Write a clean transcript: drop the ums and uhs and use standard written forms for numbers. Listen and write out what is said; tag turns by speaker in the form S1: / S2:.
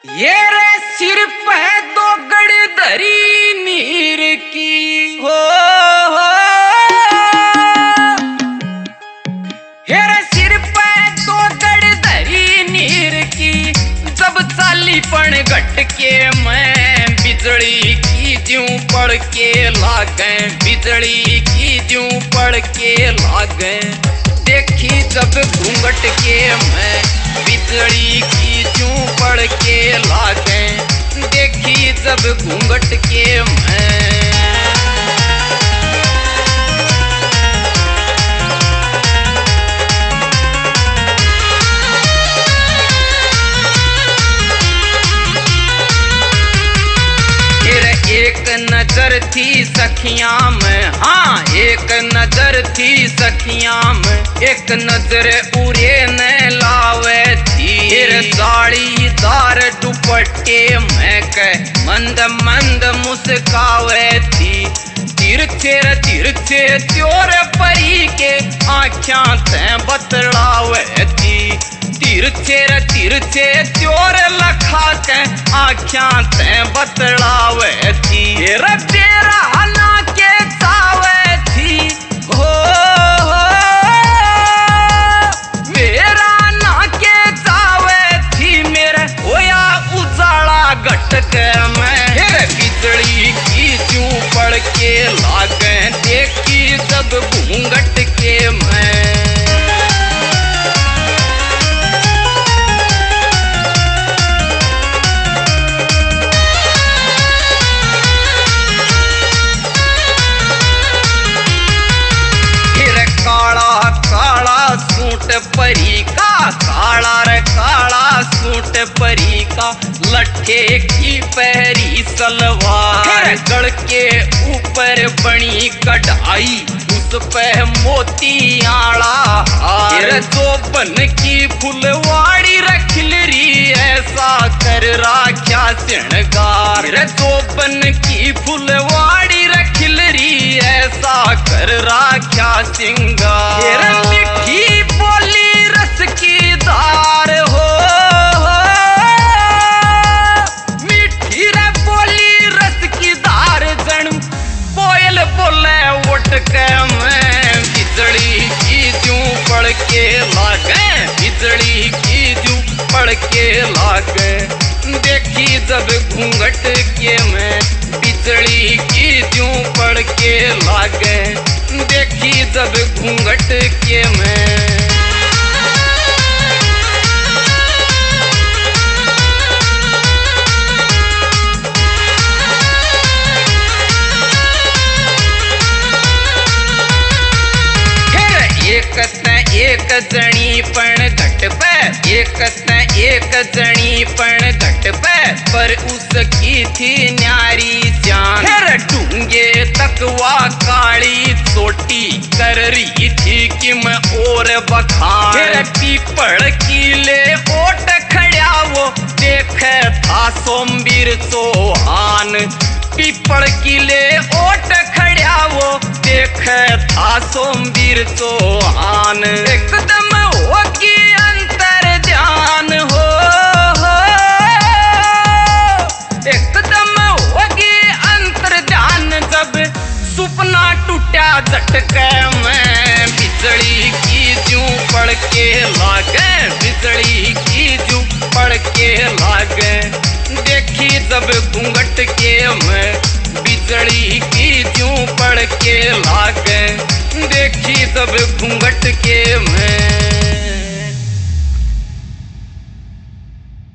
S1: ये रे सिर पे दो गड़ धरी नीर की हो ये रे सिर पे दो गड़ धरी नीर की जब चाली पण घट के मैं बिजली की ज्यों पड़ के लागे बिजली की ज्यों पड़ के लागे देखी जब घूंघट के मैं बिजली की ज्यों पड़ के लागे देखी जब घूंघट के मैं एक नजर थी सखियां में हाँ एक नजर थी सखियां में एक नजर उरे न लावे थी फिर साड़ीदार दुपट्टे में कह मंद मंद मुस्कावे थी तिरछे त्योर परी के आँखियां ते बतलावे थी तिरछे त्योर लखा के आँखियां ते बतलावे थी तेरा ना के चावे थी हो मेरा ना के चावे थी मेरे होया उजाला घट के मैं बिजली की ज्यों पड़ के लागे देखी जब घूंघट के मैं परी का काला सूट परी का लट्ठे की पहरी सलवार गढ़ के ऊपर बनी कढ़ाई उस पे मोती आला हार जोबन की फुलवाड़ी रखलरी ऐसा कर राख्या श्रृंगार जोबन की फुलवाड़ी रखलरी ऐसा कर राख्या श्रृंगार मिठी बोली रस की धार हो मीठी रे बोली रस की धार जण कोयल बोले उठ के मैं बिजली की ज्यों पड़ के लागे बिजली की ज्यों पड़ के लागे देखी जब घूंघट के मैं बिजली की ज्यों पड़ के लागे देखी जब घूंघट के मैं एक जनी पण घट पे एक जनी पण घट पे पर उसकी थी न्यारी जान ढूंगे तकवा काली चोटी कर रही थी कि मैं और बखान पीपड़ कीले ओट खड़ा वो देखे था सोमवीर चौहान पीपड़ कीले ओट खड़ा वो देखे था सोमवीर चौहान एकदम होगी अंतर ध्यान हो एकदम होगी अंतर ध्यान जब सुपना टूटा झटके मैं बिजली की ज्यों पड़ के लागे बिजली की ज्यों पड़ के लागे देखी जब घूंघट के मैं बिजली की ज्यों पड़ के लागे देखी जब घूंघट के मैं